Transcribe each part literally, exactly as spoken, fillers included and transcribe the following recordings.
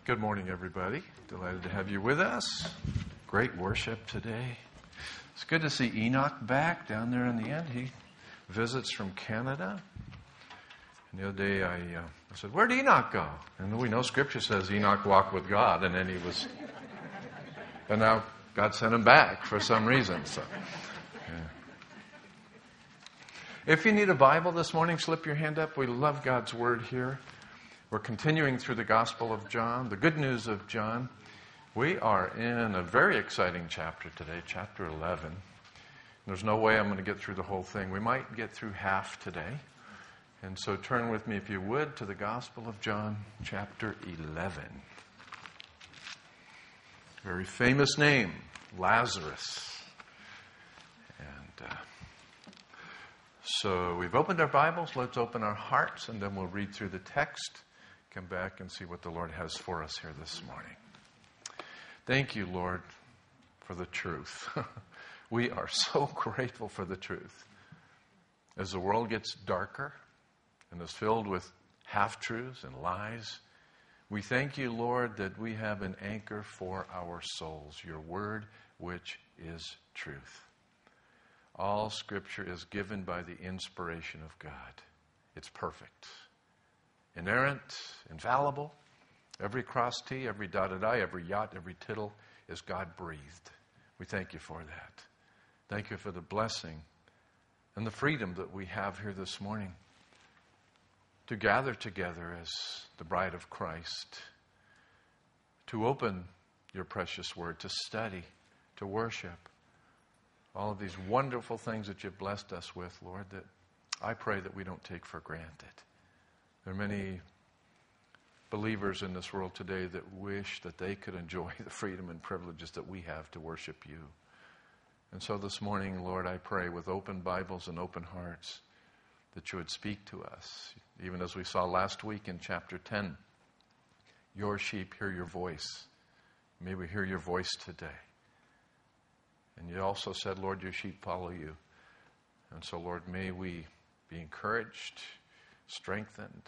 Good morning, everybody. Delighted to have you with us. Great worship today. It's good to see Enoch back down there in the end. He visits from Canada. And the other day I, uh, I said, where'd Enoch go? And we know Scripture says Enoch walked with God, and then he was... And now God sent him back for some reason. So, yeah. If you need a Bible this morning, slip your hand up. We love God's Word here. We're continuing through the Gospel of John, the good news of John. We are in a very exciting chapter today, chapter eleven. There's no way I'm going to get through the whole thing. We might get through half today. And so turn with me, if you would, to the Gospel of John, chapter eleven. Very famous name, Lazarus. And uh, so we've opened our Bibles. Let's open our hearts, and then we'll read through the text. Come back and see what the Lord has for us here this morning. Thank you, Lord, for the truth. We are so grateful for the truth. As the world gets darker and is filled with half-truths and lies, we thank you, Lord, that we have an anchor for our souls, your word, which is truth. All Scripture is given by the inspiration of God. It's perfect, inerrant, infallible. Every cross T, every dotted I, every yot, every tittle is God-breathed. We thank you for that. Thank you for the blessing and the freedom that we have here this morning to gather together as the bride of Christ, to open your precious word, to study, to worship. All of these wonderful things that you've blessed us with, Lord, that I pray that we don't take for granted. There are many believers in this world today that wish that they could enjoy the freedom and privileges that we have to worship you. And so this morning, Lord, I pray with open Bibles and open hearts that you would speak to us. Even as we saw last week in chapter ten, your sheep hear your voice. May we hear your voice today. And you also said, Lord, your sheep follow you. And so, Lord, may we be encouraged, strengthened.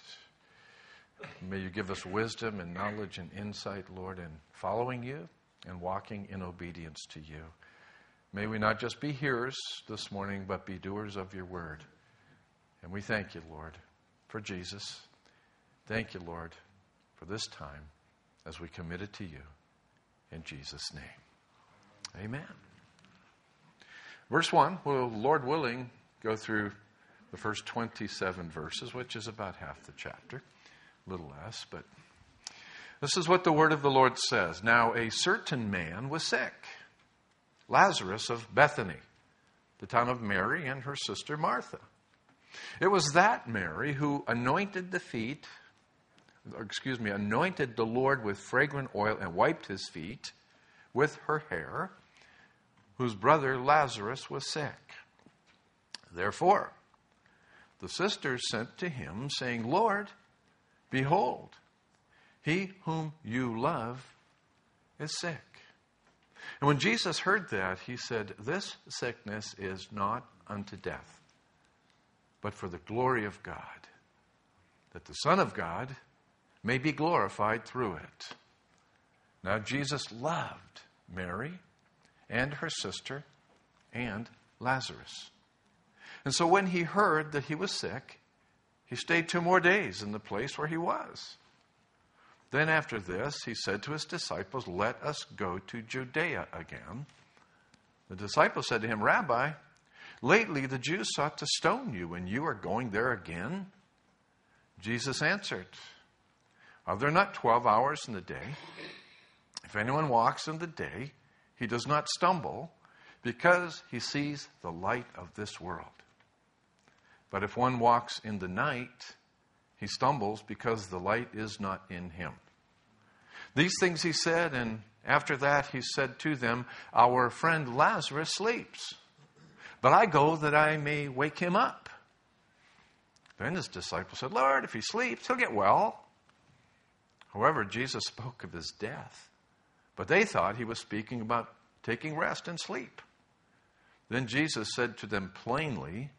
May you give us wisdom and knowledge and insight, Lord, in following you and walking in obedience to you. May we not just be hearers this morning, but be doers of your word. And we thank you, Lord, for Jesus. Thank you, Lord, for this time as we commit it to you. In Jesus' name, amen. Verse one, we'll, Lord willing, go through the first twenty-seven verses, which is about half the chapter. A little less, but this is what the word of the Lord says. Now a certain man was sick, Lazarus of Bethany, the town of Mary and her sister Martha. It was that Mary who anointed the feet, excuse me, anointed the Lord with fragrant oil and wiped his feet with her hair, whose brother Lazarus was sick. Therefore, the sisters sent to him, saying, Lord, behold, he whom you love is sick. And when Jesus heard that, he said, this sickness is not unto death, but for the glory of God, that the Son of God may be glorified through it. Now Jesus loved Mary and her sister and Lazarus. And so when he heard that he was sick, he stayed two more days in the place where he was. Then after this, he said to his disciples, let us go to Judea again. The disciples said to him, Rabbi, lately the Jews sought to stone you, and you are going there again? Jesus answered, are there not twelve hours in the day? If anyone walks in the day, he does not stumble, because he sees the light of this world. But if one walks in the night, he stumbles because the light is not in him. These things he said, and after that he said to them, our friend Lazarus sleeps, but I go that I may wake him up. Then his disciples said, Lord, if he sleeps, he'll get well. However, Jesus spoke of his death, but they thought he was speaking about taking rest and sleep. Then Jesus said to them plainly,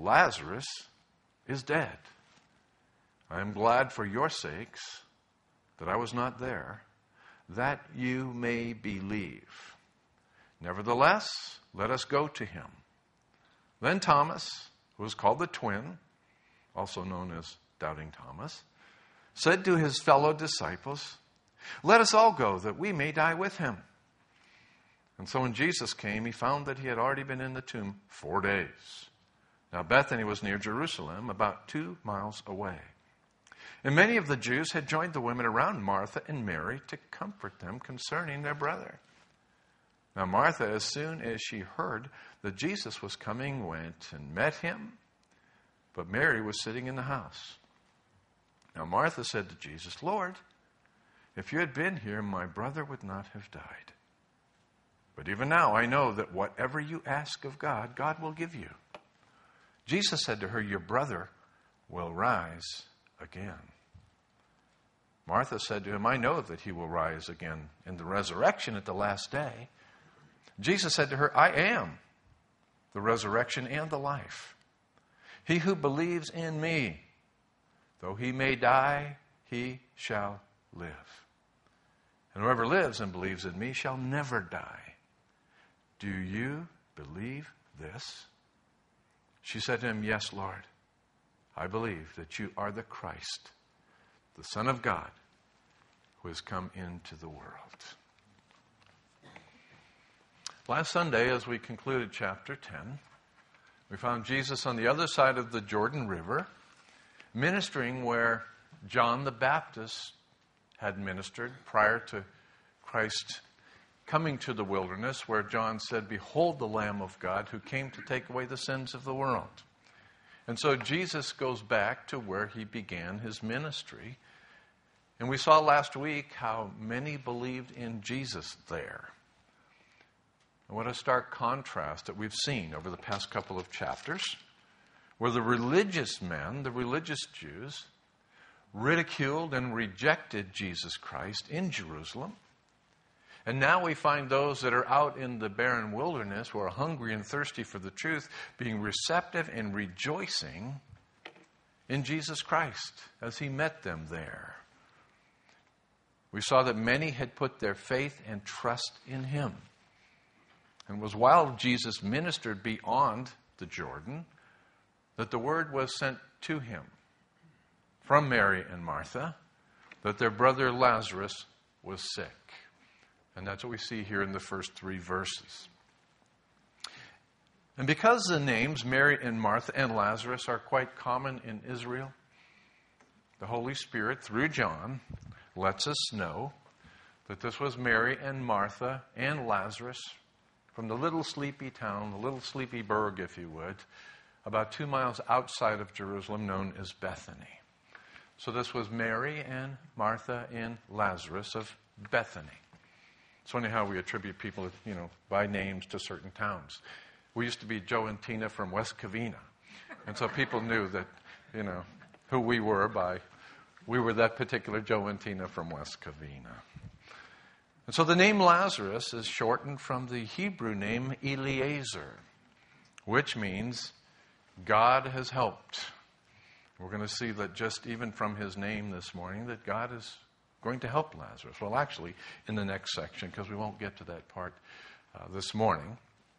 Lazarus is dead. I am glad for your sakes that I was not there, that you may believe. Nevertheless, let us go to him." Then Thomas, who was called the twin, also known as Doubting Thomas, said to his fellow disciples, "Let us all go, that we may die with him." And so when Jesus came, he found that he had already been in the tomb four days. Now Bethany was near Jerusalem, about two miles away. And many of the Jews had joined the women around Martha and Mary to comfort them concerning their brother. Now Martha, as soon as she heard that Jesus was coming, went and met him, but Mary was sitting in the house. Now Martha said to Jesus, "Lord, if you had been here, my brother would not have died. But even now I know that whatever you ask of God, God will give you." Jesus said to her, "Your brother will rise again." Martha said to him, "I know that he will rise again in the resurrection at the last day." Jesus said to her, "I am the resurrection and the life. He who believes in me, though he may die, he shall live. And whoever lives and believes in me shall never die. Do you believe this?" She said to him, "Yes, Lord. I believe that you are the Christ, the Son of God, who has come into the world." Last Sunday, as we concluded chapter ten, we found Jesus on the other side of the Jordan River, ministering where John the Baptist had ministered prior to Christ coming to the wilderness, where John said, "Behold the Lamb of God who came to take away the sins of the world." And so Jesus goes back to where he began his ministry. And we saw last week how many believed in Jesus there. And what a stark contrast that we've seen over the past couple of chapters, where the religious men, the religious Jews, ridiculed and rejected Jesus Christ in Jerusalem. And now we find those that are out in the barren wilderness, who are hungry and thirsty for the truth, being receptive and rejoicing in Jesus Christ as he met them there. We saw that many had put their faith and trust in him. And it was while Jesus ministered beyond the Jordan that the word was sent to him from Mary and Martha that their brother Lazarus was sick. And that's what we see here in the first three verses. And because the names Mary and Martha and Lazarus are quite common in Israel, the Holy Spirit, through John, lets us know that this was Mary and Martha and Lazarus from the little sleepy town, the little sleepy burg, if you would, about two miles outside of Jerusalem, known as Bethany. So this was Mary and Martha and Lazarus of Bethany. It's funny how we attribute people, you know, by names to certain towns. We used to be Joe and Tina from West Covina. And so people knew that, you know, who we were by, we were that particular Joe and Tina from West Covina. And so the name Lazarus is shortened from the Hebrew name Eliezer, which means God has helped. We're going to see that just even from his name this morning, that God is going to help Lazarus. Well, actually, in the next section, because we won't get to that part uh, this morning.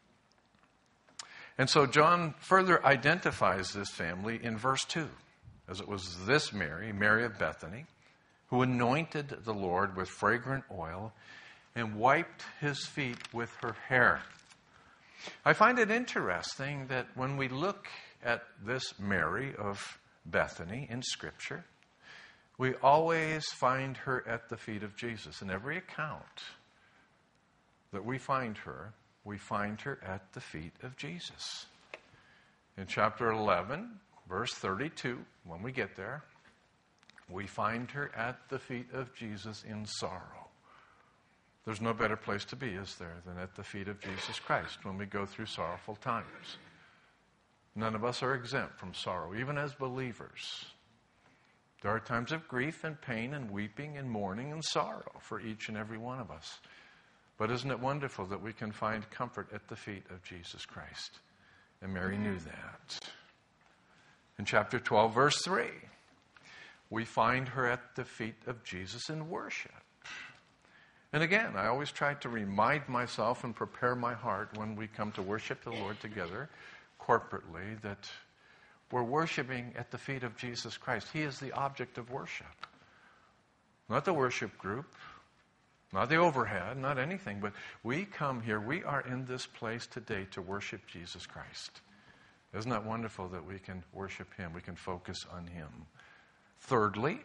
And so John further identifies this family in verse two, as it was this Mary, Mary of Bethany, who anointed the Lord with fragrant oil and wiped his feet with her hair. I find it interesting that when we look at this Mary of Bethany in Scripture, we always find her at the feet of Jesus. In every account that we find her, we find her at the feet of Jesus. In chapter eleven, verse thirty-two, when we get there, we find her at the feet of Jesus in sorrow. There's no better place to be, is there, than at the feet of Jesus Christ when we go through sorrowful times. None of us are exempt from sorrow, even as believers. There are times of grief and pain and weeping and mourning and sorrow for each and every one of us. But isn't it wonderful that we can find comfort at the feet of Jesus Christ? And Mary knew that. In chapter twelve, verse three, we find her at the feet of Jesus in worship. And again, I always try to remind myself and prepare my heart when we come to worship the Lord together corporately that we're worshiping at the feet of Jesus Christ. He is the object of worship. Not the worship group, not the overhead, not anything, but we come here, we are in this place today to worship Jesus Christ. Isn't that wonderful that we can worship Him, we can focus on Him? Thirdly,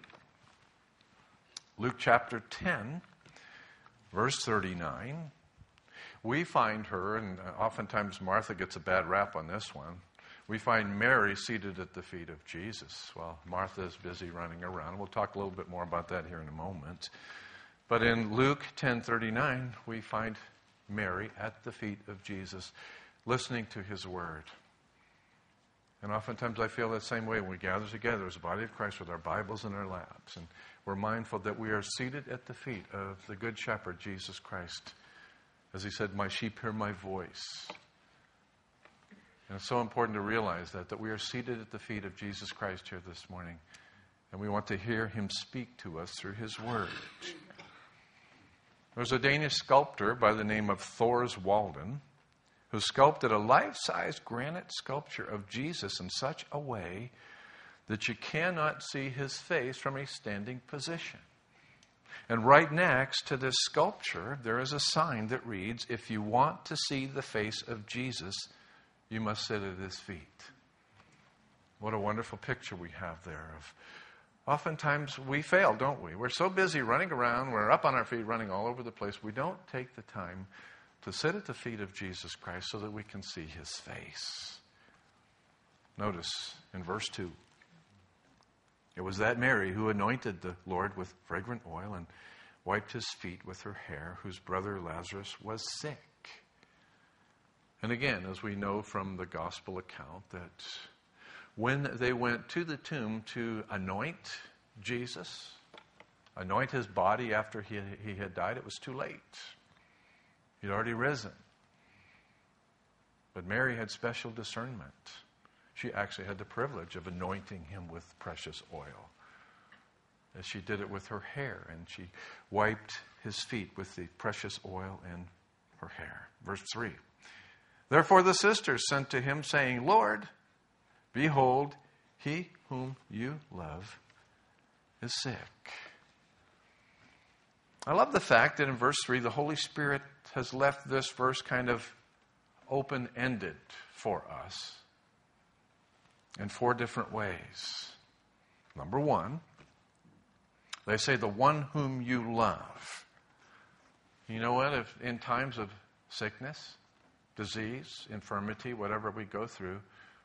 Luke chapter ten, verse thirty-nine, we find her, and oftentimes Martha gets a bad rap on this one, we find Mary seated at the feet of Jesus while Martha is busy running around. We'll talk a little bit more about that here in a moment. But in Luke ten thirty-nine, we find Mary at the feet of Jesus, listening to His word. And oftentimes I feel that same way when we gather together as a body of Christ with our Bibles in our laps. And we're mindful that we are seated at the feet of the Good Shepherd, Jesus Christ. As He said, my sheep hear my voice. And it's so important to realize that, that we are seated at the feet of Jesus Christ here this morning. And we want to hear Him speak to us through His word. There's a Danish sculptor by the name of Thors Walden who sculpted a life-size granite sculpture of Jesus in such a way that you cannot see His face from a standing position. And right next to this sculpture, there is a sign that reads, if you want to see the face of Jesus, you must sit at His feet. What a wonderful picture we have there of oftentimes we fail, don't we? We're so busy running around, we're up on our feet running all over the place, we don't take the time to sit at the feet of Jesus Christ so that we can see His face. Notice in verse two, it was that Mary who anointed the Lord with fragrant oil and wiped His feet with her hair, whose brother Lazarus was sick. And again, as we know from the gospel account, that when they went to the tomb to anoint Jesus, anoint His body after he, he had died, it was too late. He'd already risen. But Mary had special discernment. She actually had the privilege of anointing Him with precious oil. As she did it with her hair, and she wiped His feet with the precious oil in her hair. Verse three. Therefore the sisters sent to Him, saying, Lord, behold, he whom you love is sick. I love the fact that in verse three, the Holy Spirit has left this verse kind of open-ended for us in four different ways. Number one, they say the one whom you love. You know what? If in times of sickness, disease, infirmity, whatever we go through,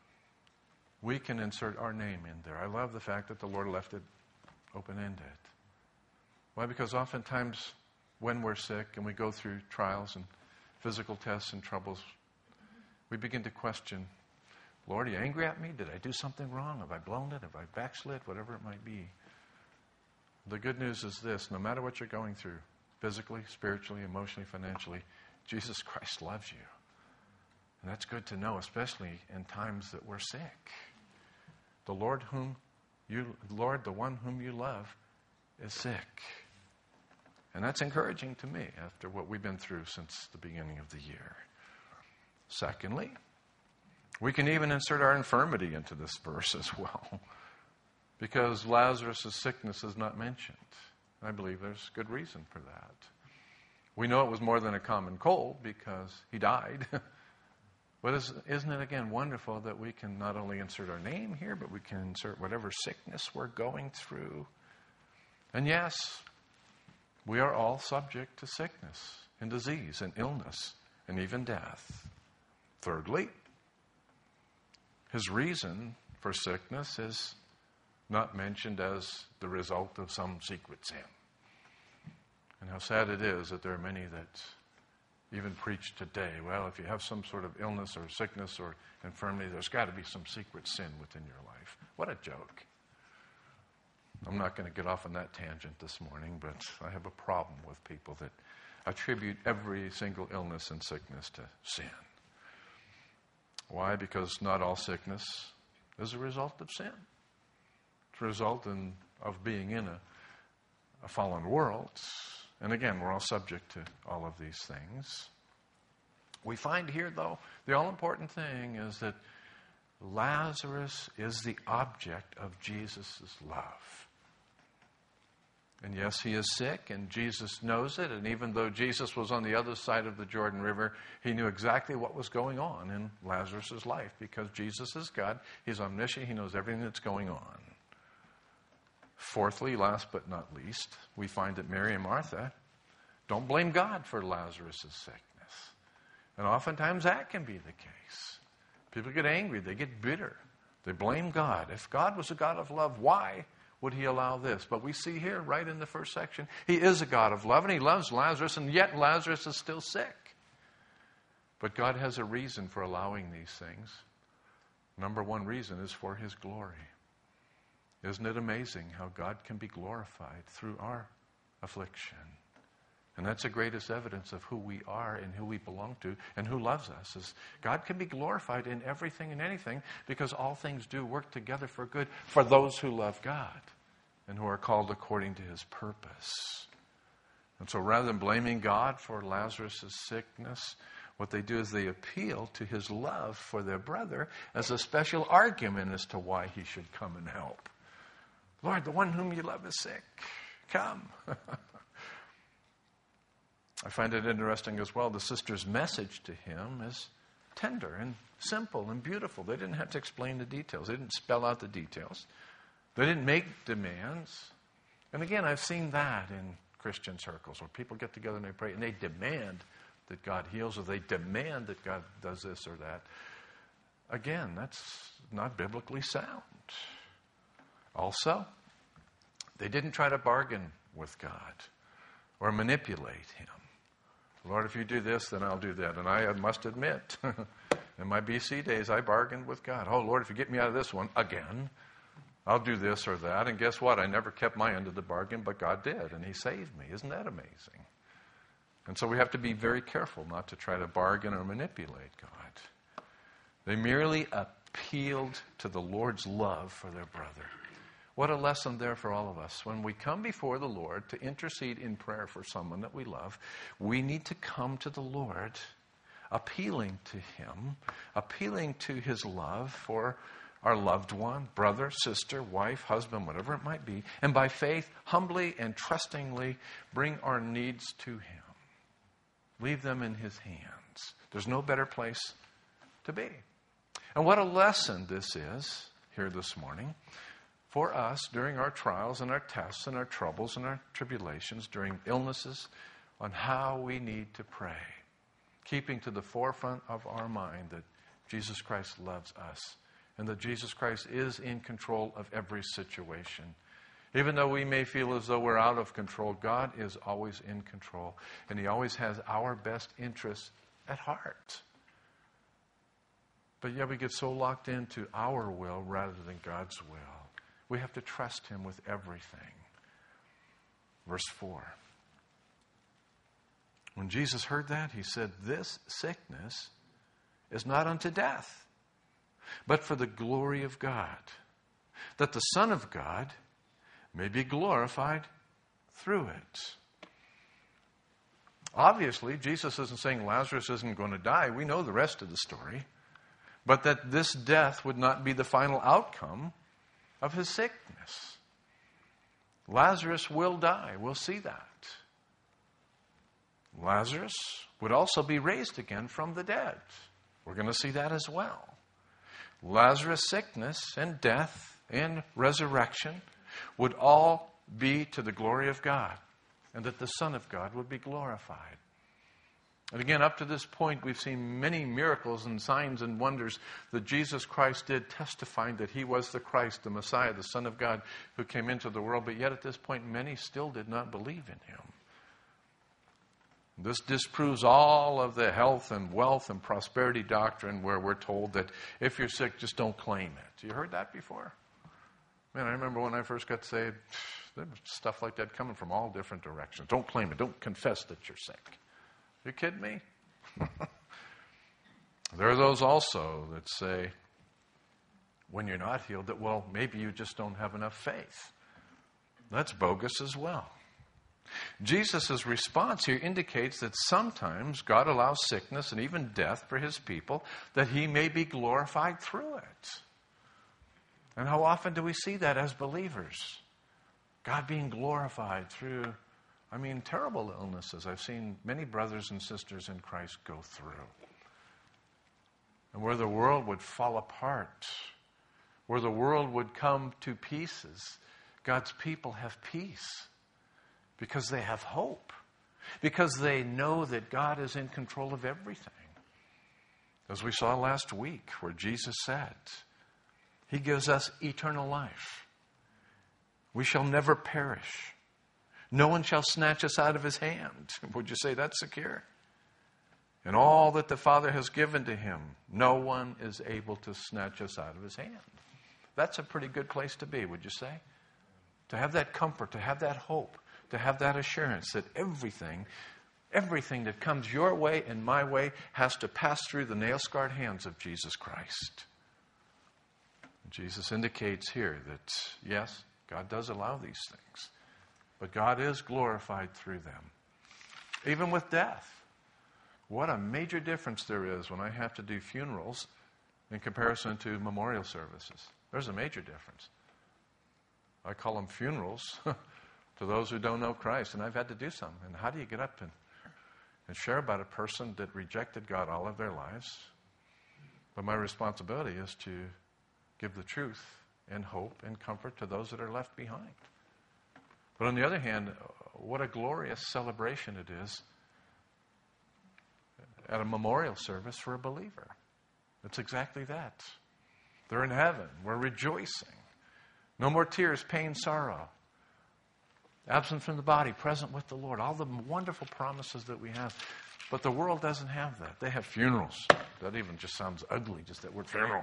we can insert our name in there. I love the fact that the Lord left it open-ended. Why? Because oftentimes when we're sick and we go through trials and physical tests and troubles, we begin to question, Lord, are you angry at me? Did I do something wrong? Have I blown it? Have I backslid? Whatever it might be. The good news is this, no matter what you're going through, physically, spiritually, emotionally, financially, Jesus Christ loves you. And that's good to know, especially in times that we're sick. The Lord whom you, Lord, the one whom you love is sick. And that's encouraging to me after what we've been through since the beginning of the year. Secondly, we can even insert our infirmity into this verse as well, because Lazarus' sickness is not mentioned. I believe there's good reason for that. We know it was more than a common cold because he died. But isn't it, again, wonderful that we can not only insert our name here, but we can insert whatever sickness we're going through. And yes, we are all subject to sickness and disease and illness and even death. Thirdly, his reason for sickness is not mentioned as the result of some secret sin. And how sad it is that there are many that even preach today, well, if you have some sort of illness or sickness or infirmity, there's got to be some secret sin within your life. What a joke. I'm not going to get off on that tangent this morning, but I have a problem with people that attribute every single illness and sickness to sin. Why? Because not all sickness is a result of sin. It's a result in of being in a, a fallen world. And again, we're all subject to all of these things. We find here, though, the all-important thing is that Lazarus is the object of Jesus' love. And yes, he is sick, and Jesus knows it. And even though Jesus was on the other side of the Jordan River, he knew exactly what was going on in Lazarus' life, because Jesus is God. He's omniscient. He knows everything that's going on. Fourthly, last but not least, we find that Mary and Martha don't blame God for Lazarus' sickness. And oftentimes that can be the case. People get angry. They get bitter. They blame God. If God was a God of love, why would he allow this? But we see here, right in the first section, he is a God of love, and he loves Lazarus, and yet Lazarus is still sick. But God has a reason for allowing these things. Number one reason is for his glory. Isn't it amazing how God can be glorified through our affliction? And that's the greatest evidence of who we are and who we belong to and who loves us. Is God can be glorified in everything and anything, because all things do work together for good for those who love God and who are called according to his purpose. And so rather than blaming God for Lazarus' sickness, what they do is they appeal to his love for their brother as a special argument as to why he should come and help. Lord, the one whom you love is sick. Come. I find it interesting as well. The sister's message to him is tender and simple and beautiful. They didn't have to explain the details. They didn't spell out the details. They didn't make demands. And again, I've seen that in Christian circles where people get together and they pray and they demand that God heals, or they demand that God does this or that. Again, that's not biblically sound. Also, they didn't try to bargain with God or manipulate him. Lord, if you do this, then I'll do that. And I must admit, in my B C days, I bargained with God. Oh, Lord, if you get me out of this one again, I'll do this or that. And guess what? I never kept my end of the bargain, but God did, and he saved me. Isn't that amazing? And so we have to be very careful not to try to bargain or manipulate God. They merely appealed to the Lord's love for their brother. What a lesson there for all of us. When we come before the Lord to intercede in prayer for someone that we love, we need to come to the Lord appealing to him, appealing to his love for our loved one, brother, sister, wife, husband, whatever it might be, and by faith, humbly and trustingly bring our needs to him. Leave them in his hands. There's no better place to be. And what a lesson this is here this morning for us during our trials and our tests and our troubles and our tribulations, during illnesses, on how we need to pray, keeping to the forefront of our mind that Jesus Christ loves us and that Jesus Christ is in control of every situation. Even though we may feel as though we're out of control, God is always in control, and he always has our best interests at heart. But yet we get so locked into our will rather than God's will. We have to trust him with everything. Verse four. When Jesus heard that, he said, "This sickness is not unto death, but for the glory of God, that the Son of God may be glorified through it." Obviously, Jesus isn't saying Lazarus isn't going to die. We know the rest of the story. But that this death would not be the final outcome of his sickness. Lazarus will die. We'll see that. Lazarus would also be raised again from the dead. We're going to see that as well. Lazarus' sickness and death and resurrection would all be to the glory of God, and that the Son of God would be glorified. And again, up to this point, we've seen many miracles and signs and wonders that Jesus Christ did, testifying that he was the Christ, the Messiah, the Son of God, who came into the world. But yet at this point, many still did not believe in him. This disproves all of the health and wealth and prosperity doctrine where we're told that if you're sick, just don't claim it. You heard that before? Man, I remember when I first got saved, there was stuff like that coming from all different directions. Don't claim it. Don't confess that you're sick. You kidding me? There are those also that say, when you're not healed, that, well, maybe you just don't have enough faith. That's bogus as well. Jesus' response here indicates that sometimes God allows sickness and even death for his people that he may be glorified through it. And how often do we see that as believers? God being glorified through, I mean, terrible illnesses I've seen many brothers and sisters in Christ go through. And where the world would fall apart, where the world would come to pieces, God's people have peace because they have hope, because they know that God is in control of everything. As we saw last week, where Jesus said, he gives us eternal life. We shall never perish. No one shall snatch us out of his hand. Would you say that's secure? And all that the Father has given to him, no one is able to snatch us out of his hand. That's a pretty good place to be, would you say? To have that comfort, to have that hope, to have that assurance that everything, everything that comes your way and my way has to pass through the nail-scarred hands of Jesus Christ. Jesus indicates here that, yes, God does allow these things, but God is glorified through them. Even with death. What a major difference there is when I have to do funerals in comparison to memorial services. There's a major difference. I call them funerals to those who don't know Christ, and I've had to do some. And how do you get up and, and share about a person that rejected God all of their lives? But my responsibility is to give the truth and hope and comfort to those that are left behind. But on the other hand, what a glorious celebration it is at a memorial service for a believer. It's exactly that. They're in heaven. We're rejoicing. No more tears, pain, sorrow. Absent from the body, present with the Lord. All the wonderful promises that we have. But the world doesn't have that. They have funerals. That even just sounds ugly, just that word funeral.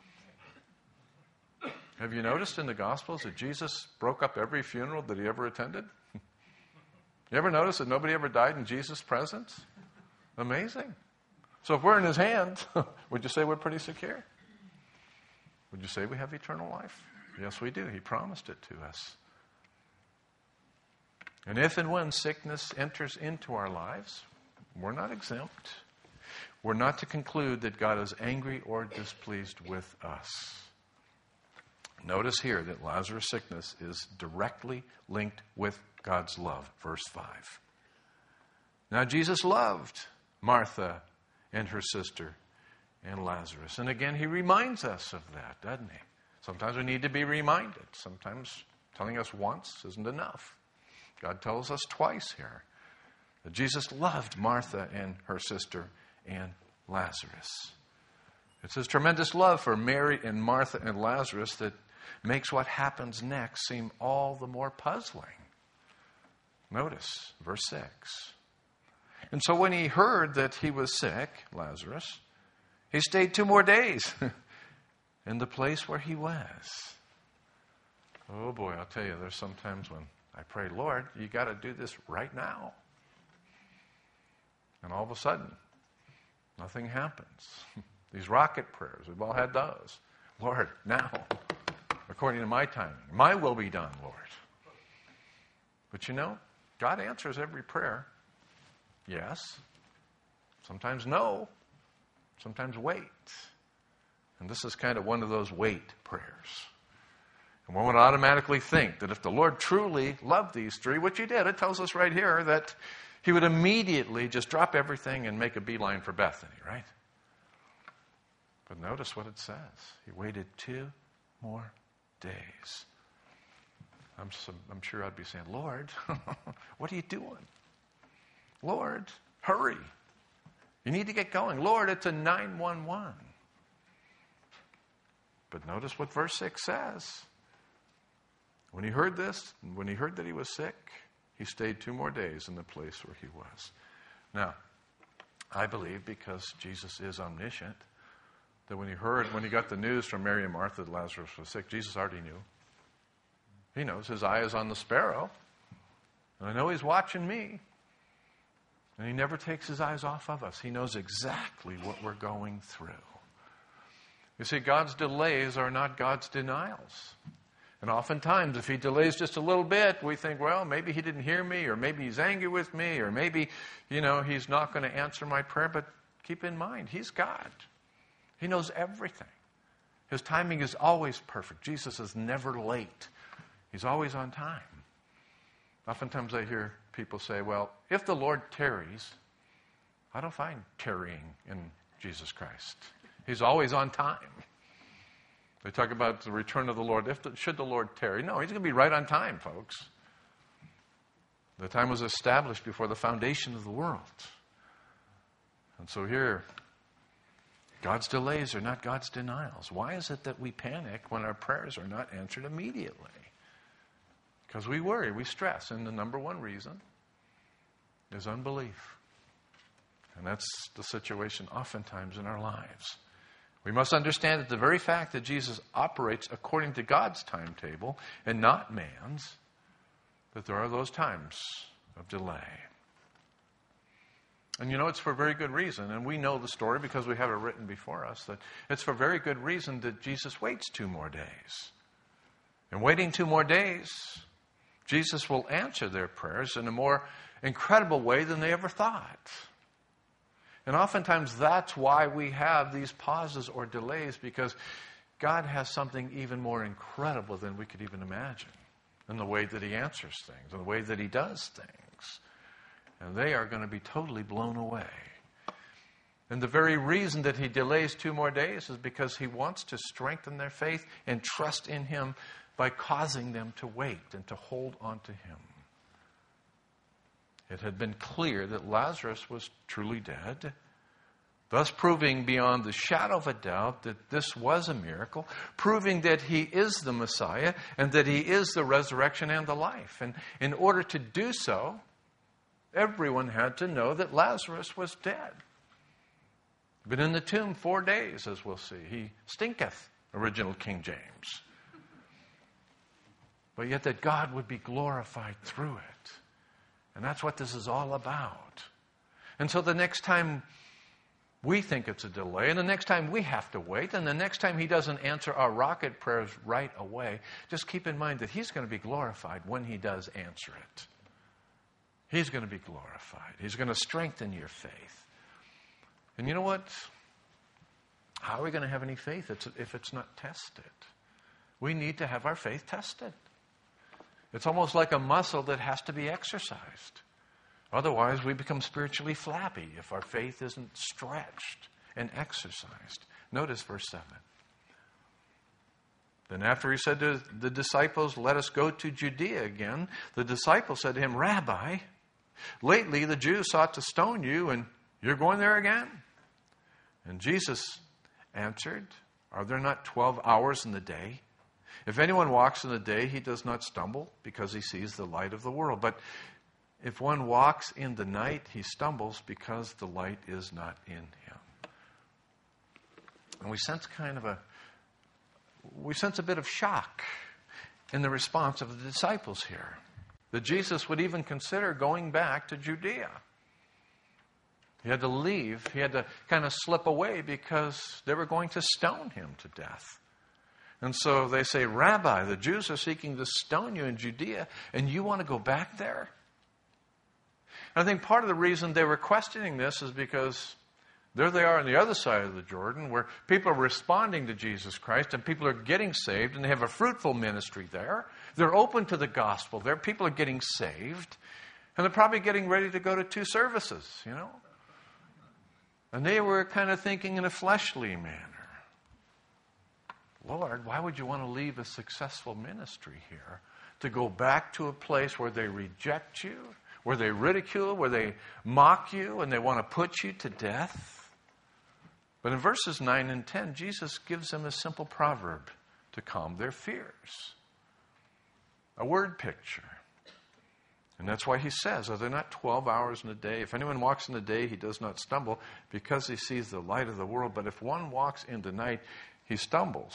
Have you noticed in the Gospels that Jesus broke up every funeral that he ever attended? You ever notice that nobody ever died in Jesus' presence? Amazing. So if we're in his hand, would you say we're pretty secure? Would you say we have eternal life? Yes, we do. He promised it to us. And if and when sickness enters into our lives, we're not exempt. We're not to conclude that God is angry or displeased with us. Notice here that Lazarus' sickness is directly linked with God's love. Verse five. Now Jesus loved Martha and her sister and Lazarus. And again, he reminds us of that, doesn't he? Sometimes we need to be reminded. Sometimes telling us once isn't enough. God tells us twice here that Jesus loved Martha and her sister and Lazarus. It's his tremendous love for Mary and Martha and Lazarus that makes what happens next seem all the more puzzling. Notice verse six. And so when he heard that he was sick, Lazarus, he stayed two more days in the place where he was. Oh boy, I'll tell you, there's sometimes when I pray, Lord, you got to do this right now. And all of a sudden, nothing happens. These rocket prayers, we've all had those. Lord, now, according to my timing, my will be done, Lord. But you know, God answers every prayer. Yes. Sometimes no. Sometimes wait. And this is kind of one of those wait prayers. And one would automatically think that if the Lord truly loved these three, which he did, it tells us right here that he would immediately just drop everything and make a beeline for Bethany, right? But notice what it says. He waited two more days. I'm, so, I'm sure I'd be saying, Lord, what are you doing? Lord, hurry. You need to get going. Lord, it's a nine one one. But notice what verse six says. When he heard this, when he heard that he was sick, he stayed two more days in the place where he was. Now, I believe because Jesus is omniscient, that when he heard, when he got the news from Mary and Martha that Lazarus was sick, Jesus already knew. He knows his eye is on the sparrow. And I know he's watching me. And he never takes his eyes off of us. He knows exactly what we're going through. You see, God's delays are not God's denials. And oftentimes, if he delays just a little bit, we think, well, maybe he didn't hear me, or maybe he's angry with me, or maybe, you know, he's not going to answer my prayer. But keep in mind, he's God. He knows everything. His timing is always perfect. Jesus is never late. He's always on time. Oftentimes I hear people say, well, if the Lord tarries, I don't find tarrying in Jesus Christ. He's always on time. They talk about the return of the Lord. If the, should the Lord tarry? No, he's going to be right on time, folks. The time was established before the foundation of the world. And so here, God's delays are not God's denials. Why is it that we panic when our prayers are not answered immediately? Because we worry, we stress. And the number one reason is unbelief. And that's the situation oftentimes in our lives. We must understand that the very fact that Jesus operates according to God's timetable and not man's, that there are those times of delay. And you know, it's for very good reason. And we know the story because we have it written before us, that it's for very good reason that Jesus waits two more days. And waiting two more days, Jesus will answer their prayers in a more incredible way than they ever thought. And oftentimes that's why we have these pauses or delays, because God has something even more incredible than we could even imagine in the way that he answers things, in the way that he does things. And they are going to be totally blown away. And the very reason that he delays two more days is because he wants to strengthen their faith and trust in him by causing them to wait and to hold on to him. It had been clear that Lazarus was truly dead, thus proving beyond the shadow of a doubt that this was a miracle, proving that he is the Messiah and that he is the resurrection and the life. And in order to do so, everyone had to know that Lazarus was dead. Been in the tomb four days, as we'll see. He stinketh, original King James. But yet that God would be glorified through it. And that's what this is all about. And so the next time we think it's a delay, and the next time we have to wait, and the next time he doesn't answer our rocket prayers right away, just keep in mind that he's going to be glorified when he does answer it. He's going to be glorified. He's going to strengthen your faith. And you know what? How are we going to have any faith if it's not tested? We need to have our faith tested. It's almost like a muscle that has to be exercised. Otherwise, we become spiritually flabby if our faith isn't stretched and exercised. Notice verse seven. Then after he said to the disciples, let us go to Judea again, the disciples said to him, Rabbi, lately the Jews sought to stone you, and you're going there again? And Jesus answered, are there not twelve hours in the day? If anyone walks in the day, he does not stumble because he sees the light of the world. But if one walks in the night, he stumbles because the light is not in him. And we sense kind of a, we sense a bit of shock in the response of the disciples here. That Jesus would even consider going back to Judea. He had to leave. He had to kind of slip away because they were going to stone him to death. And so they say, Rabbi, the Jews are seeking to stone you in Judea, and you want to go back there? And I think part of the reason they were questioning this is because there they are on the other side of the Jordan, where people are responding to Jesus Christ, and people are getting saved, and they have a fruitful ministry there. They're open to the gospel there. People are getting saved, and they're probably getting ready to go to two services, you know. And they were kind of thinking in a fleshly manner. Lord, why would you want to leave a successful ministry here to go back to a place where they reject you, where they ridicule, where they mock you, and they want to put you to death? But in verses nine and ten, Jesus gives them a simple proverb to calm their fears. A word picture. And that's why he says, are there not twelve hours in a day? If anyone walks in the day, he does not stumble because he sees the light of the world. But if one walks in the night, he stumbles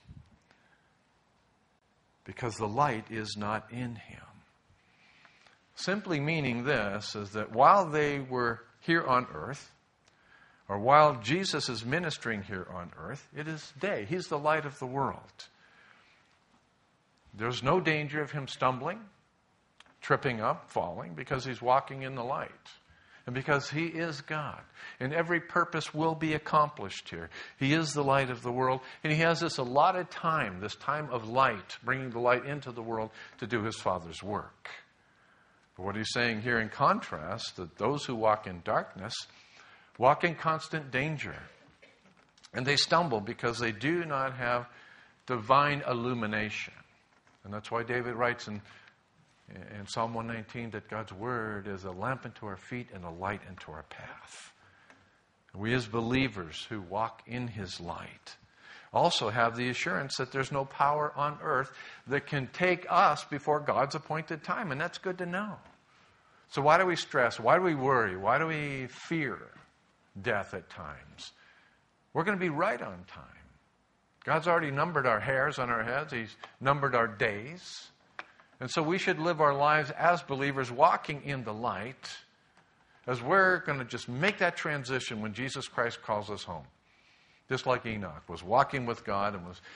because the light is not in him. Simply meaning this is that while they were here on earth, or while Jesus is ministering here on earth, it is day. He's the light of the world. There's no danger of him stumbling, tripping up, falling, because he's walking in the light. And because he is God. And every purpose will be accomplished here. He is the light of the world. And he has this allotted time, this time of light, bringing the light into the world to do his Father's work. But what he's saying here in contrast, that those who walk in darkness walk in constant danger. And they stumble because they do not have divine illumination. And that's why David writes in In Psalm one nineteen, that God's Word is a lamp unto our feet and a light unto our path. We as believers who walk in His light also have the assurance that there's no power on earth that can take us before God's appointed time. And that's good to know. So why do we stress? Why do we worry? Why do we fear death at times? We're going to be right on time. God's already numbered our hairs on our heads. He's numbered our days. And so we should live our lives as believers walking in the light as we're going to just make that transition when Jesus Christ calls us home. Just like Enoch was walking with God and was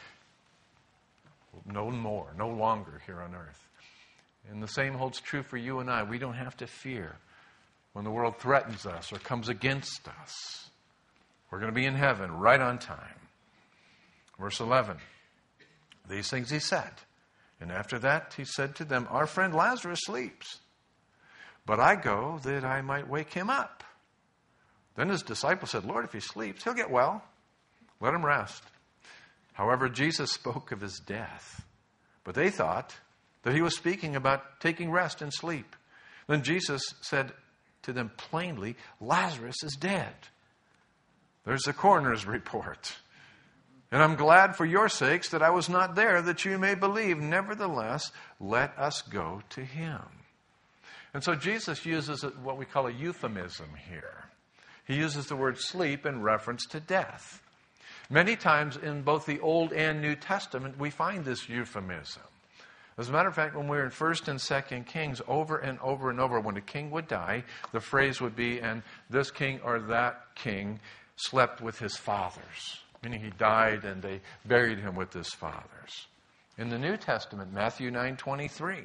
no more, no longer here on earth. And the same holds true for you and I. We don't have to fear when the world threatens us or comes against us. We're going to be in heaven right on time. Verse eleven. These things he said. And after that, he said to them, our friend Lazarus sleeps, but I go that I might wake him up. Then his disciples said, Lord, if he sleeps, he'll get well. Let him rest. However, Jesus spoke of his death, but they thought that he was speaking about taking rest and sleep. Then Jesus said to them plainly, Lazarus is dead. There's the coroner's report. And I'm glad for your sakes that I was not there, that you may believe. Nevertheless, let us go to him. And so Jesus uses what we call a euphemism here. He uses the word sleep in reference to death. Many times in both the Old and New Testament, we find this euphemism. As a matter of fact, when we're in First and Second Kings, over and over and over, when a king would die, the phrase would be, and this king or that king slept with his fathers. Meaning he died and they buried him with his fathers. In the New Testament, Matthew nine twenty-three,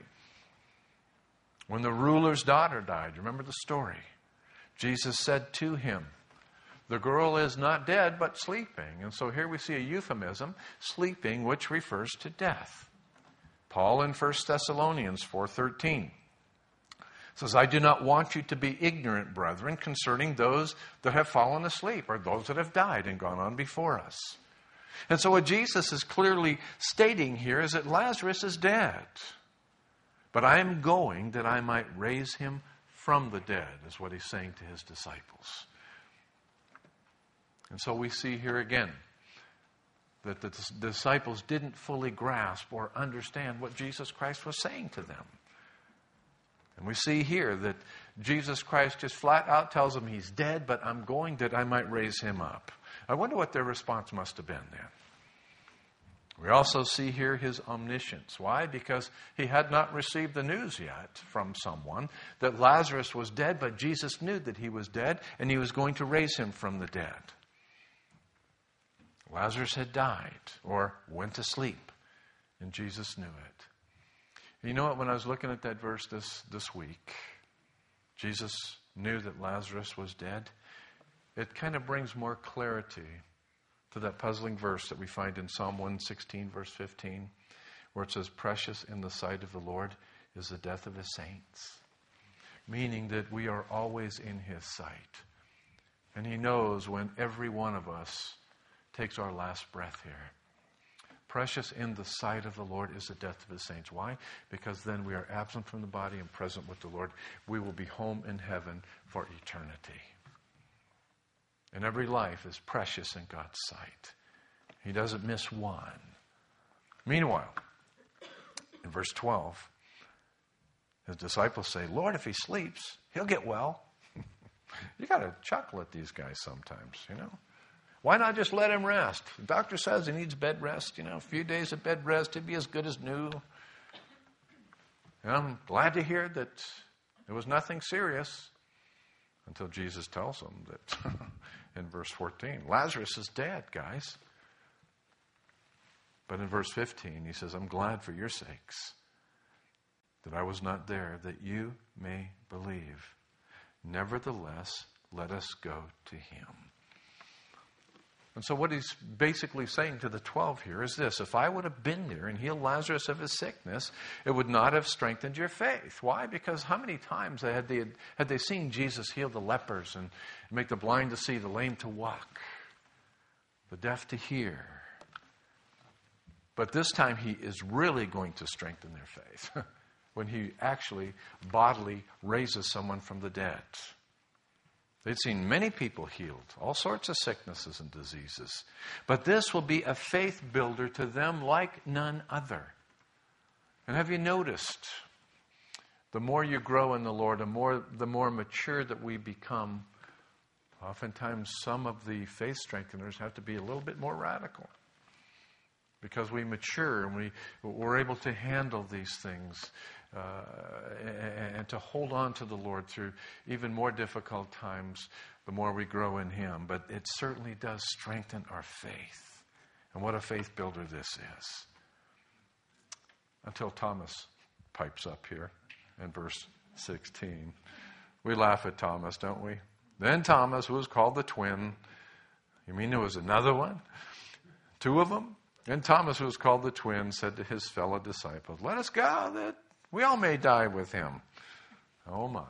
when the ruler's daughter died, remember the story? Jesus said to him, the girl is not dead, but sleeping. And so here we see a euphemism, sleeping, which refers to death. Paul in First Thessalonians four thirteen says, I do not want you to be ignorant, brethren, concerning those that have fallen asleep, or those that have died and gone on before us. And so what Jesus is clearly stating here is that Lazarus is dead. But I am going that I might raise him from the dead, is what he's saying to his disciples. And so we see here again that the disciples didn't fully grasp or understand what Jesus Christ was saying to them. And we see here that Jesus Christ just flat out tells them he's dead, but I'm going that I might raise him up. I wonder what their response must have been then. We also see here his omniscience. Why? Because he had not received the news yet from someone that Lazarus was dead, but Jesus knew that he was dead and he was going to raise him from the dead. Lazarus had died or went to sleep, and Jesus knew it. You know what? When I was looking at that verse this, this week, Jesus knew that Lazarus was dead. It kind of brings more clarity to that puzzling verse that we find in Psalm one sixteen, verse fifteen, where it says, precious in the sight of the Lord is the death of his saints. Meaning that we are always in his sight. And he knows when every one of us takes our last breath here. Precious in the sight of the Lord is the death of his saints. Why? Because then we are absent from the body and present with the Lord. We will be home in heaven for eternity. And every life is precious in God's sight. He doesn't miss one. Meanwhile, in verse twelve, his disciples say, Lord, if he sleeps, he'll get well. You got to chuckle at these guys sometimes, you know. Why not just let him rest? The doctor says he needs bed rest. You know, a few days of bed rest, he'd be as good as new. And I'm glad to hear that it was nothing serious until Jesus tells them that in verse fourteen, Lazarus is dead, guys. But in verse fifteen, he says, I'm glad for your sakes that I was not there, that you may believe. Nevertheless, let us go to him. And so what he's basically saying to the twelve here is this: if I would have been there and healed Lazarus of his sickness, it would not have strengthened your faith. Why? Because how many times had they, had they seen Jesus heal the lepers and make the blind to see, the lame to walk, the deaf to hear? But this time he is really going to strengthen their faith when he actually bodily raises someone from the dead. They'd seen many people healed, all sorts of sicknesses and diseases. But this will be a faith builder to them like none other. And have you noticed, the more you grow in the Lord, the more, the more mature that we become, oftentimes some of the faith strengtheners have to be a little bit more radical. Because we mature and we, we're able to handle these things uh, and, and to hold on to the Lord through even more difficult times, the more we grow in him. But it certainly does strengthen our faith. And what a faith builder this is. Until Thomas pipes up here in verse sixteen. We laugh at Thomas, don't we? Then Thomas, who was called the twin. You mean there was another one? Two of them? And Thomas, who was called the twin, said to his fellow disciples, let us go, that we all may die with him. Oh my.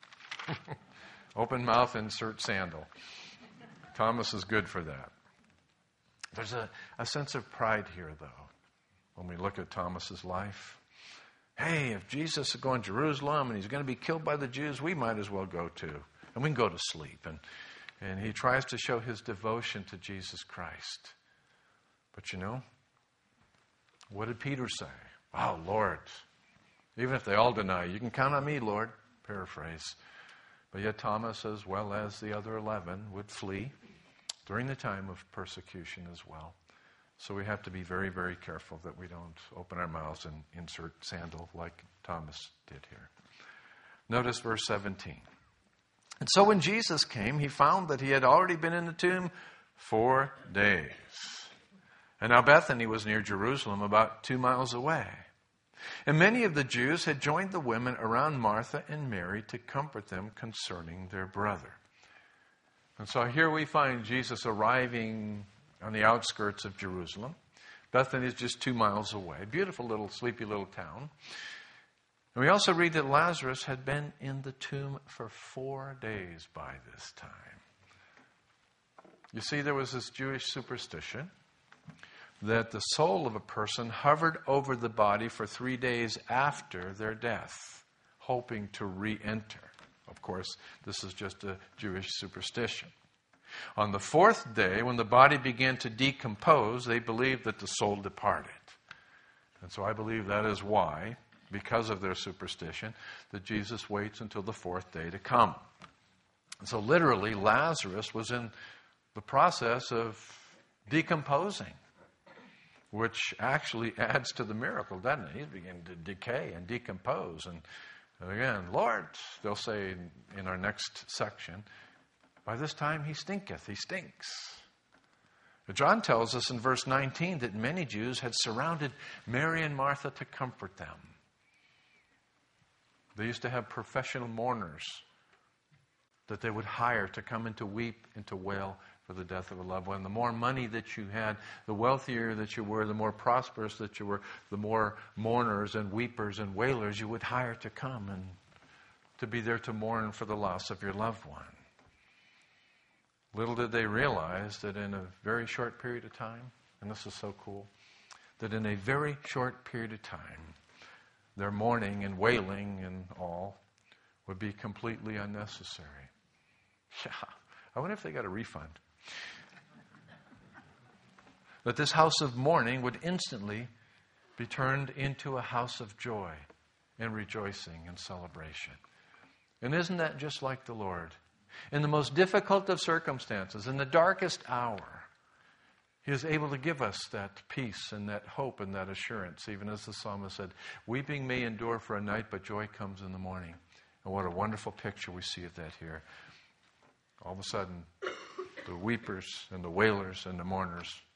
Open mouth, insert sandal. Thomas is good for that. There's a, a sense of pride here, though, when we look at Thomas's life. Hey, if Jesus is going to Jerusalem and he's going to be killed by the Jews, we might as well go too. And we can go to sleep. And, and he tries to show his devotion to Jesus Christ. But you know, what did Peter say? Oh, Lord, even if they all deny, you can count on me, Lord. Paraphrase. But yet Thomas, as well as the other eleven, would flee during the time of persecution as well. So we have to be very, very careful that we don't open our mouths and insert sandal like Thomas did here. Notice verse seventeen. And so when Jesus came, he found that he had already been in the tomb four days. And now Bethany was near Jerusalem, about two miles away. And many of the Jews had joined the women around Martha and Mary to comfort them concerning their brother. And so here we find Jesus arriving on the outskirts of Jerusalem. Bethany is just two miles away. Beautiful little, sleepy little town. And we also read that Lazarus had been in the tomb for four days by this time. You see, there was this Jewish superstition that the soul of a person hovered over the body for three days after their death, hoping to re-enter. Of course, this is just a Jewish superstition. On the fourth day, when the body began to decompose, they believed that the soul departed. And so I believe that is why, because of their superstition, that Jesus waits until the fourth day to come. And so literally, Lazarus was in the process of decomposing, which actually adds to the miracle, doesn't it? He's beginning to decay and decompose. And again, Lord, they'll say in our next section, by this time he stinketh, he stinks. John tells us in verse nineteen that many Jews had surrounded Mary and Martha to comfort them. They used to have professional mourners that they would hire to come and to weep and to wail for the death of a loved one. The more money that you had, the wealthier that you were, the more prosperous that you were, the more mourners and weepers and wailers you would hire to come and to be there to mourn for the loss of your loved one. Little did they realize that in a very short period of time, and this is so cool, that in a very short period of time, their mourning and wailing and all would be completely unnecessary. Yeah, I wonder if they got a refund. That this house of mourning would instantly be turned into a house of joy and rejoicing and celebration. And isn't that just like the Lord? In the most difficult of circumstances, in the darkest hour, He is able to give us that peace and that hope and that assurance, even as the psalmist said, weeping may endure for a night, but joy comes in the morning. And what a wonderful picture we see of that here. All of a sudden, the weepers and the wailers and the mourners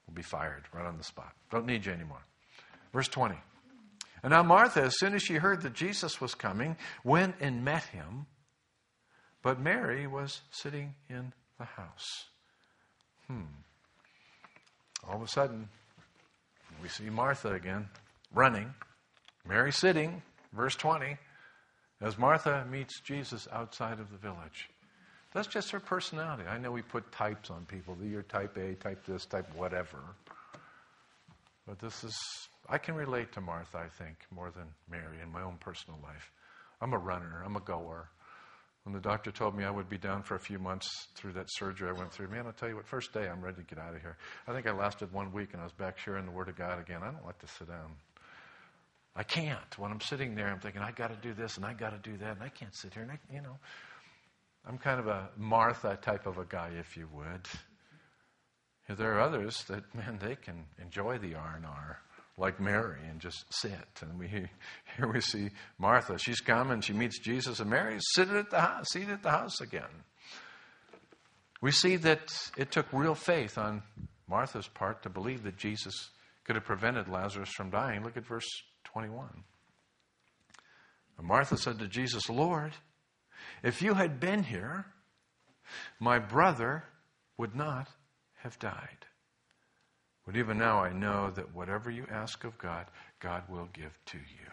will be fired right on the spot. Don't need you anymore. Verse twenty. And now Martha, as soon as she heard that Jesus was coming, went and met him. But Mary was sitting in the house. Hmm. All of a sudden, we see Martha again, running. Mary sitting, verse twenty, as Martha meets Jesus outside of the village. That's just her personality. I know we put types on people. You're type A, type this, type whatever. But this is, I can relate to Martha, I think, more than Mary in my own personal life. I'm a runner. I'm a goer. When the doctor told me I would be down for a few months through that surgery I went through, man, I'll tell you what, first day I'm ready to get out of here. I think I lasted one week and I was back sharing the Word of God again. I don't like to sit down. I can't. When I'm sitting there, I'm thinking, I got to do this and I got to do that, and I can't sit here. And I, you know, I'm kind of a Martha type of a guy, if you would. There are others that, man, they can enjoy the R and R, like Mary, and just sit. And we here we see Martha. She's come and she meets Jesus, and Mary's seated at the house, seated at the house again. We see that it took real faith on Martha's part to believe that Jesus could have prevented Lazarus from dying. Look at verse twenty-one. And Martha said to Jesus, Lord, if you had been here, my brother would not have died. But even now I know that whatever you ask of God, God will give to you.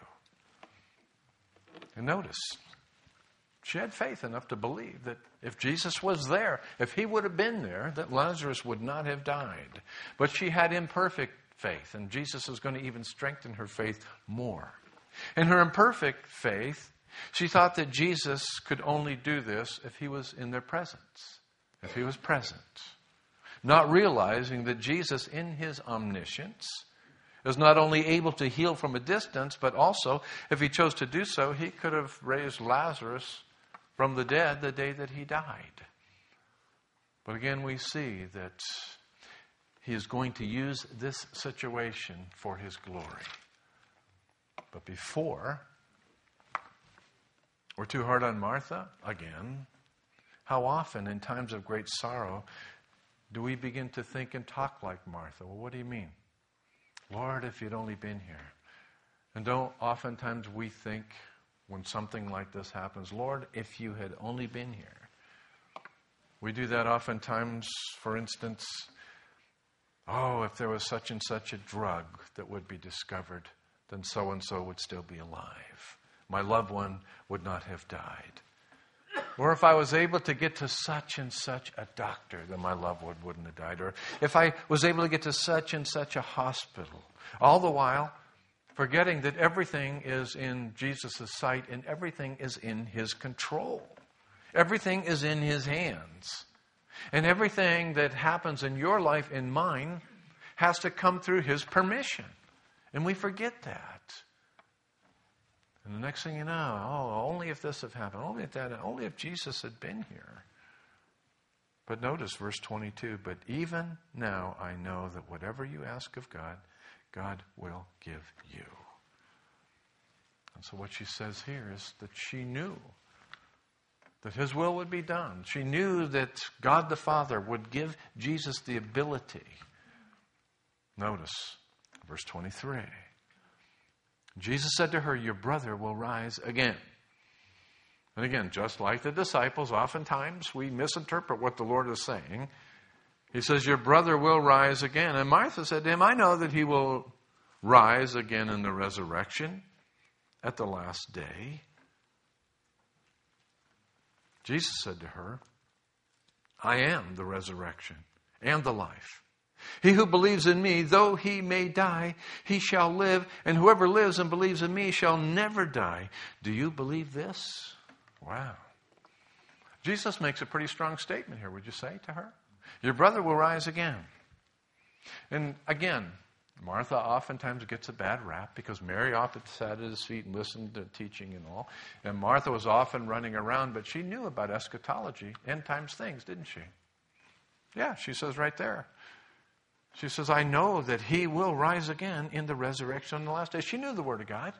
And notice, she had faith enough to believe that if Jesus was there, if he would have been there, that Lazarus would not have died. But she had imperfect faith, and Jesus is going to even strengthen her faith more. In her imperfect faith, she thought that Jesus could only do this if he was in their presence, if he was present. Not realizing that Jesus, in his omniscience, is not only able to heal from a distance, but also, if he chose to do so, he could have raised Lazarus from the dead the day that he died. But again, we see that he is going to use this situation for his glory. But before, we're too hard on Martha again. How often in times of great sorrow do we begin to think and talk like Martha? Well, what do you mean? Lord, if you'd only been here. And don't oftentimes we think when something like this happens, Lord, if you had only been here. We do that oftentimes, for instance, oh, if there was such and such a drug that would be discovered, then so-and-so would still be alive. My loved one would not have died. Or if I was able to get to such and such a doctor, then my loved one wouldn't have died. Or if I was able to get to such and such a hospital. All the while, forgetting that everything is in Jesus' sight and everything is in his control. Everything is in his hands. And everything that happens in your life and mine has to come through his permission. And we forget that. And the next thing you know, oh, only if this had happened, only if that, only if Jesus had been here. But notice verse twenty-two, but even now I know that whatever you ask of God, God will give you. And so what she says here is that she knew that his will would be done. She knew that God the Father would give Jesus the ability. Notice verse twenty-three. Jesus said to her, your brother will rise again. And again, just like the disciples, oftentimes we misinterpret what the Lord is saying. He says, your brother will rise again. And Martha said to him, I know that he will rise again in the resurrection at the last day. Jesus said to her, I am the resurrection and the life. He who believes in me, though he may die, he shall live. And whoever lives and believes in me shall never die. Do you believe this? Wow. Jesus makes a pretty strong statement here, would you say, to her? Your brother will rise again. And again, Martha oftentimes gets a bad rap because Mary often sat at his feet and listened to teaching and all. And Martha was often running around, but she knew about eschatology, end times things, didn't she? Yeah, she says right there. She says, I know that he will rise again in the resurrection on the last day. She knew the Word of God.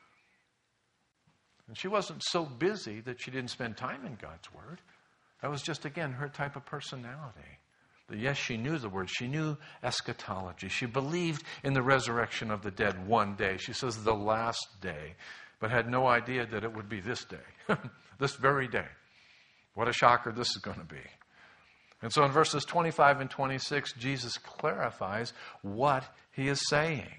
And she wasn't so busy that she didn't spend time in God's Word. That was just, again, her type of personality. Yes, she knew the word. She knew eschatology. She believed in the resurrection of the dead one day. She says the last day, but had no idea that it would be this day, this very day. What a shocker this is going to be. And so in verses twenty-five and twenty-six, Jesus clarifies what he is saying.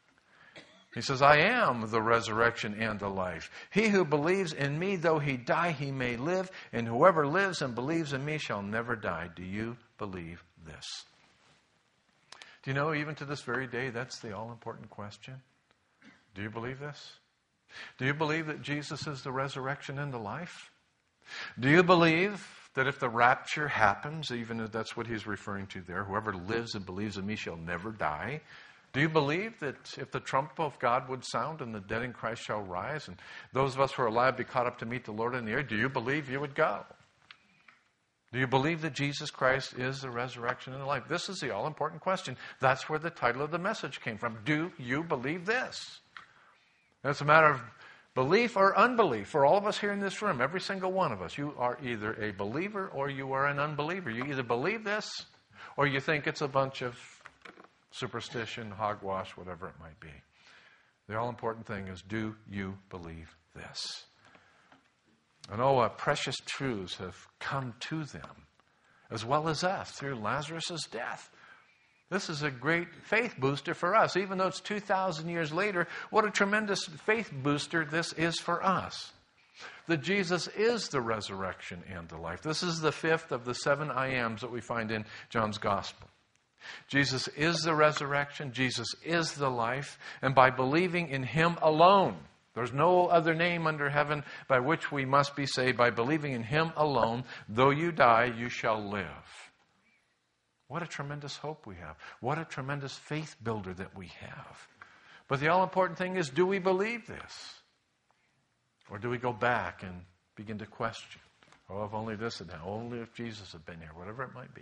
He says, I am the resurrection and the life. He who believes in me, though he die, he may live. And whoever lives and believes in me shall never die. Do you believe this? Do you know, even to this very day, that's the all-important question. Do you believe this? Do you believe that Jesus is the resurrection and the life? Do you believe that if the rapture happens, even if that's what he's referring to there, whoever lives and believes in me shall never die? Do you believe that if the trump of God would sound and the dead in Christ shall rise and those of us who are alive be caught up to meet the Lord in the air, do you believe you would go? Do you believe that Jesus Christ is the resurrection and the life? This is the all-important question. That's where the title of the message came from. Do you believe this? And it's a matter of belief or unbelief. For all of us here in this room, every single one of us, you are either a believer or you are an unbeliever. You either believe this or you think it's a bunch of superstition, hogwash, whatever it might be. The all-important thing is, do you believe this? And oh, uh, precious truths have come to them, as well as us, through Lazarus' death. This is a great faith booster for us. Even though it's two thousand years later, what a tremendous faith booster this is for us. That Jesus is the resurrection and the life. This is the fifth of the seven I ams that we find in John's Gospel. Jesus is the resurrection. Jesus is the life. And by believing in him alone, there's no other name under heaven by which we must be saved. By believing in him alone, though you die, you shall live. What a tremendous hope we have. What a tremendous faith builder that we have. But the all-important thing is, do we believe this? Or do we go back and begin to question? Oh, if only this had happened. Only if Jesus had been here. Whatever it might be.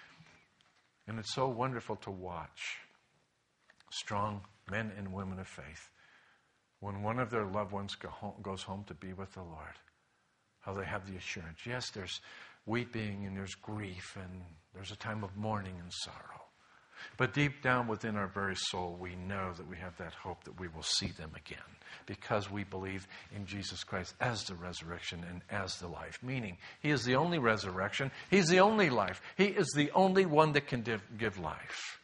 And it's so wonderful to watch strong men and women of faith, when one of their loved ones go home, goes home to be with the Lord, how they have the assurance. Yes, there's weeping and there's grief and there's a time of mourning and sorrow. But deep down within our very soul, we know that we have that hope that we will see them again because we believe in Jesus Christ as the resurrection and as the life. Meaning, he is the only resurrection. He's the only life. He is the only one that can give life.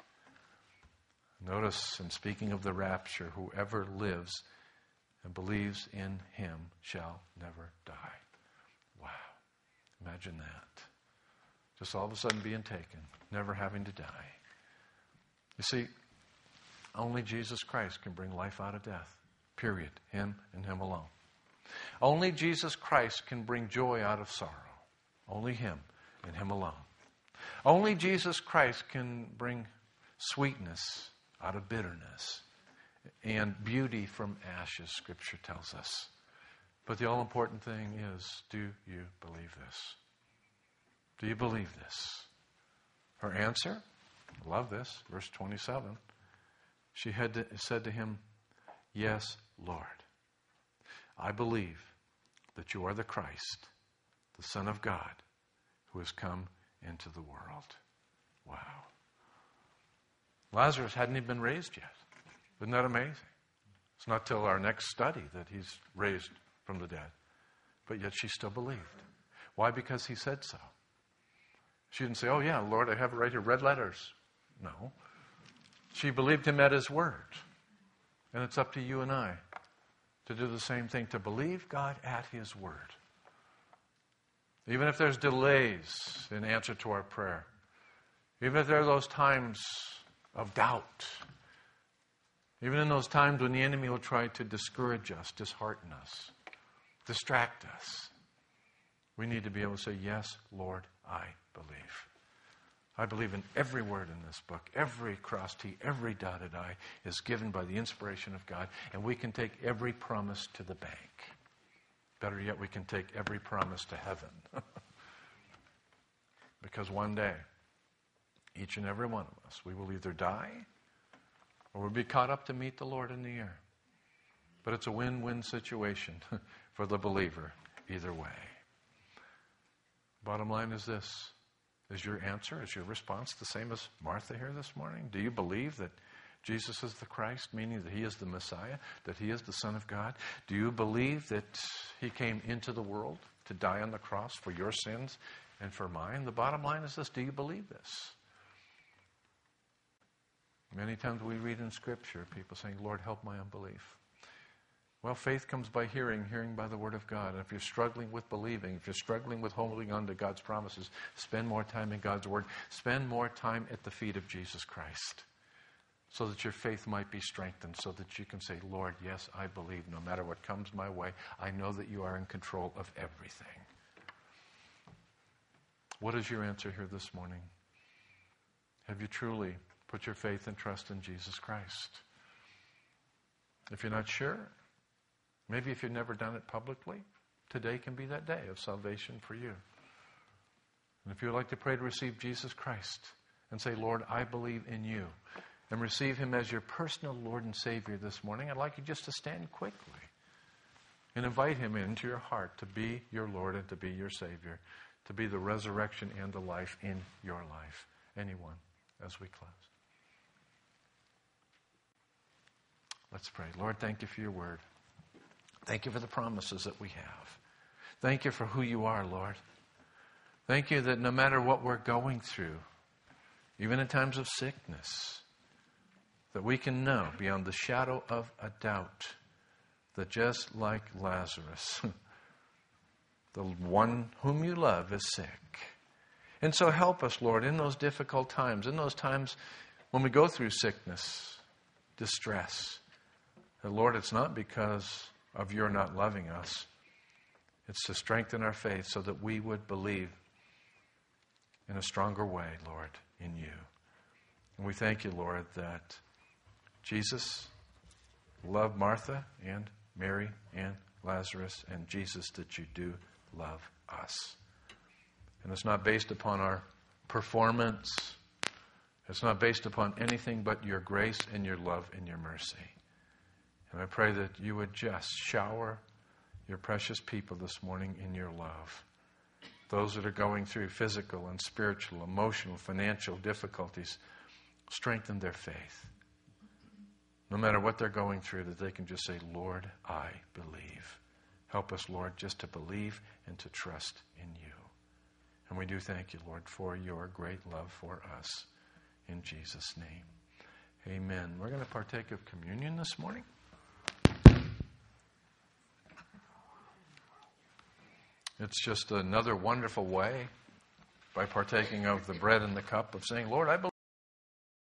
Notice, in speaking of the rapture, whoever lives and believes in him shall never die. Wow. Imagine that. Just all of a sudden being taken, never having to die. You see, only Jesus Christ can bring life out of death. Period. Him and him alone. Only Jesus Christ can bring joy out of sorrow. Only him and him alone. Only Jesus Christ can bring sweetness out of bitterness and beauty from ashes, Scripture tells us. But the all-important thing is, do you believe this? Do you believe this? Her answer, I love this, verse twenty-seven. She had to, said to him, yes, Lord, I believe that you are the Christ, the Son of God, who has come into the world. Wow. Lazarus hadn't even been raised yet. Isn't that amazing? It's not till our next study that he's raised from the dead. But yet she still believed. Why? Because he said so. She didn't say, oh yeah, Lord, I have it right here, red letters. No. She believed him at his word. And it's up to you and I to do the same thing, to believe God at his word. Even if there's delays in answer to our prayer. Even if there are those times of doubt. Even in those times when the enemy will try to discourage us, dishearten us, distract us. We need to be able to say, yes, Lord, I believe. I believe in every word in this book. Every crossed T, every dotted I is given by the inspiration of God. And we can take every promise to the bank. Better yet, we can take every promise to heaven. Because one day, each and every one of us, we will either die or we'll be caught up to meet the Lord in the air. But it's a win-win situation for the believer either way. Bottom line is this. Is your answer, is your response the same as Martha here this morning? Do you believe that Jesus is the Christ, meaning that he is the Messiah, that he is the Son of God? Do you believe that he came into the world to die on the cross for your sins and for mine? The bottom line is this: do you believe this? Many times we read in Scripture people saying, Lord, help my unbelief. Well, faith comes by hearing, hearing by the Word of God. And if you're struggling with believing, if you're struggling with holding on to God's promises, spend more time in God's Word. Spend more time at the feet of Jesus Christ so that your faith might be strengthened, so that you can say, Lord, yes, I believe. No matter what comes my way, I know that you are in control of everything. What is your answer here this morning? Have you truly put your faith and trust in Jesus Christ? If you're not sure, maybe if you've never done it publicly, today can be that day of salvation for you. And if you would like to pray to receive Jesus Christ and say, Lord, I believe in you, and receive him as your personal Lord and Savior this morning, I'd like you just to stand quickly and invite him into your heart to be your Lord and to be your Savior, to be the resurrection and the life in your life. Anyone, as we close. Let's pray. Lord, thank you for your word. Thank you for the promises that we have. Thank you for who you are, Lord. Thank you that no matter what we're going through, even in times of sickness, that we can know beyond the shadow of a doubt that just like Lazarus, the one whom you love is sick. And so help us, Lord, in those difficult times, in those times when we go through sickness, distress. That, Lord, it's not because of your not loving us. It's to strengthen our faith so that we would believe in a stronger way, Lord, in you. And we thank you, Lord, that Jesus loved Martha and Mary and Lazarus, and Jesus, that you do love us. And it's not based upon our performance. It's not based upon anything but your grace and your love and your mercy. And I pray that you would just shower your precious people this morning in your love. Those that are going through physical and spiritual, emotional, financial difficulties, strengthen their faith. No matter what they're going through, that they can just say, Lord, I believe. Help us, Lord, just to believe and to trust in you. And we do thank you, Lord, for your great love for us. In Jesus' name, amen. We're going to partake of communion this morning. It's just another wonderful way, by partaking of the bread and the cup, of saying, Lord, I believe.